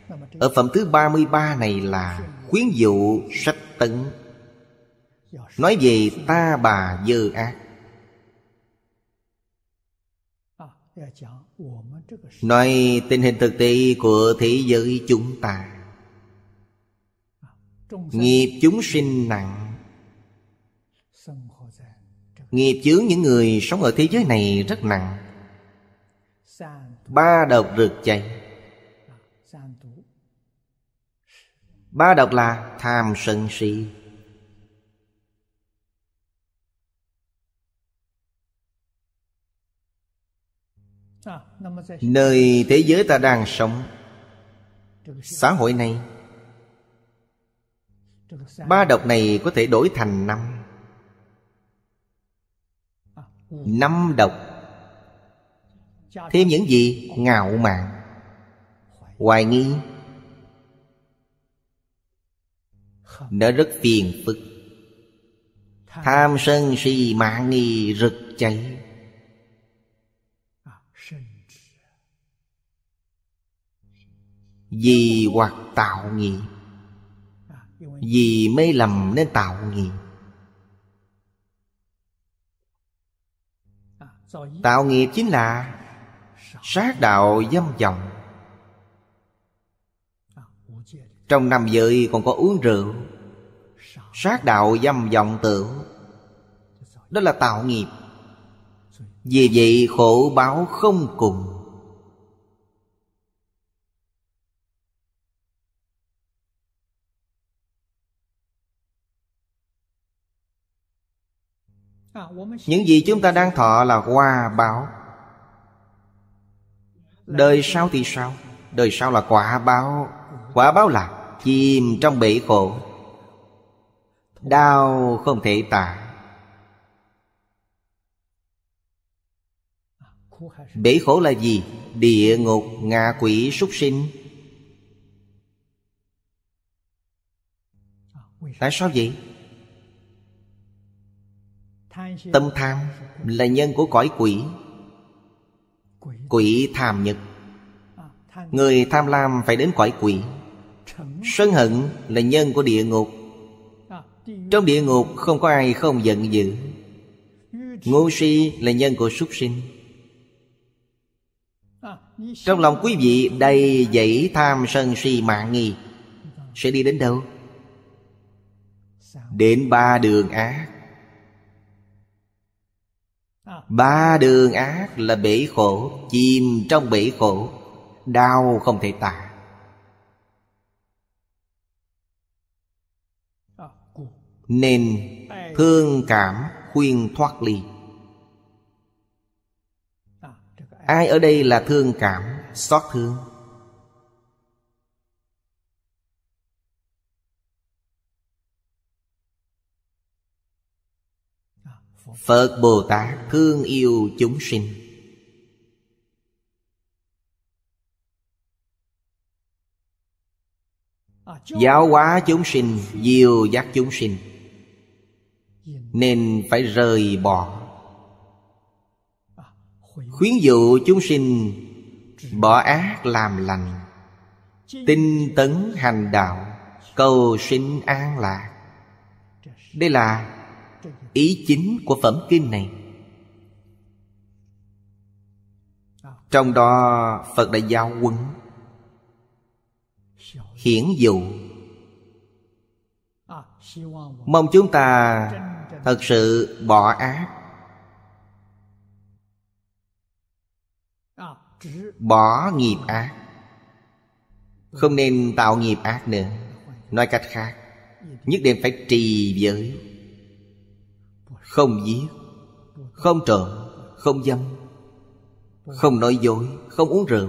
Ở phẩm thứ 33 này là khuyến dụ sách tấn, nói về ta bà dơ ác, nói tình hình thực tế của thế giới chúng ta. Nghiệp chúng sinh nặng, nghiệp chướng những người sống ở thế giới này rất nặng. Ba độc rực cháy. Ba độc là tham sân si. Nơi thế giới ta đang sống, xã hội này, ba độc này có thể đổi thành năm độc. Thêm những gì? Ngạo mạn, hoài nghi. Nó rất phiền phức. Tham sân si mạn nghi rực cháy. Vì hoặc tạo nghiệp, vì mê lầm nên tạo nghiệp. Tạo nghiệp chính là sát đạo dâm vọng. Trong năm giới còn có uống rượu, sát đạo dâm vọng tửu, đó là tạo nghiệp. Vì vậy khổ báo không cùng. Những gì chúng ta đang thọ là quả báo. Đời sau thì sao? Đời sau là quả báo. Quả báo là chìm trong bể khổ, đau không thể tả. Bể khổ là gì? Địa ngục, ngạ quỷ, súc sinh. Tại sao vậy? Tâm tham là nhân của cõi quỷ. Quỷ tham nhất. Người tham lam phải đến cõi quỷ. Sân hận là nhân của địa ngục. Trong địa ngục không có ai không giận dữ. Ngu si là nhân của súc sinh. Trong lòng quý vị đầy dẫy tham sân si mạn nghi, sẽ đi đến đâu? Đến ba đường ác. Ba đường ác là bể khổ, chìm trong bể khổ, đau không thể tả. Nên thương cảm khuyên thoát ly. Ai ở đây là thương cảm, xót thương? Phật Bồ Tát thương yêu chúng sinh. Giáo hóa chúng sinh, dìu dắt chúng sinh, nên phải rời bỏ. Khuyến dụ chúng sinh bỏ ác làm lành, tinh tấn hành đạo, cầu sinh an lạc. Đây là ý chính của phẩm kinh này. Trong đó Phật đã giáo huấn, hiển dụ, mong chúng ta thật sự bỏ ác, bỏ nghiệp ác, không nên tạo nghiệp ác nữa. Nói cách khác, nhất định phải trì giới, không giết, không trộm, không dâm, không nói dối, không uống rượu.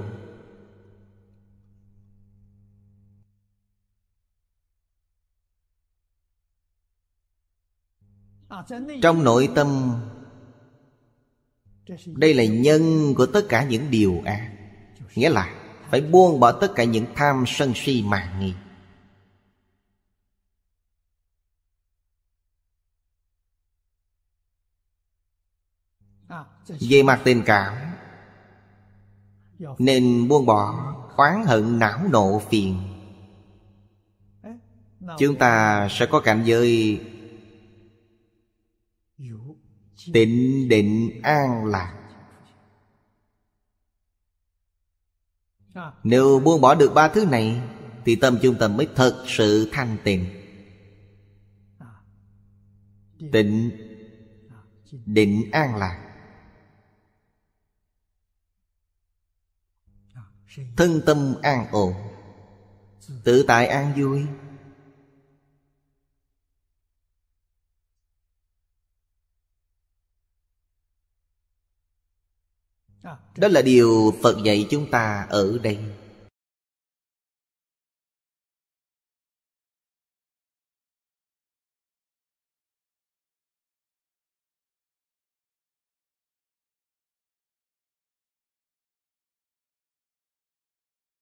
Trong nội tâm, đây là nhân của tất cả những điều ác. Nghĩa là phải buông bỏ tất cả những tham sân si mạn nghi. Về mặt tình cảm, nên buông bỏ oán hận não nộ phiền, chúng ta sẽ có cảnh giới tịnh định an lạc. Nếu buông bỏ được ba thứ này thì tâm chúng ta mới thật sự thanh tịnh. Tịnh định an lạc, thân tâm an ổn, tự tại an vui. Đó là điều Phật dạy chúng ta ở đây.